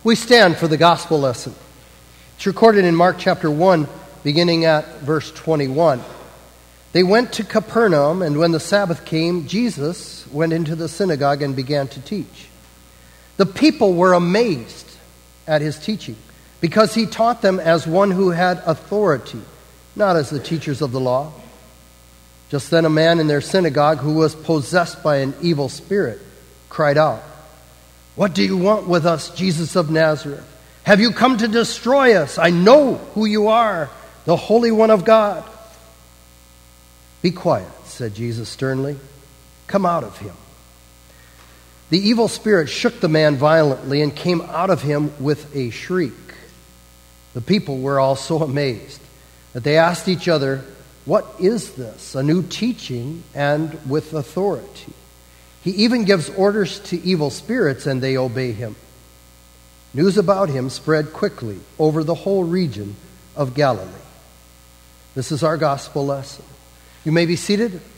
We stand for the gospel lesson. It's recorded in Mark chapter 1, beginning at verse 21. They went to Capernaum, and when the Sabbath came, Jesus went into the synagogue and began to teach. The people were amazed at his teaching, because he taught them as one who had authority, not as the teachers of the law. Just then a man in their synagogue who was possessed by an evil spirit cried out, "What do you want with us, Jesus of Nazareth? Have you come to destroy us? I know who you are, the Holy One of God." "Be quiet," said Jesus sternly. "Come out of him." The evil spirit shook the man violently and came out of him with a shriek. The people were all so amazed that they asked each other, "What is this? A new teaching and with authority. He even gives orders to evil spirits and they obey him." News about him spread quickly over the whole region of Galilee. This is our gospel lesson. You may be seated.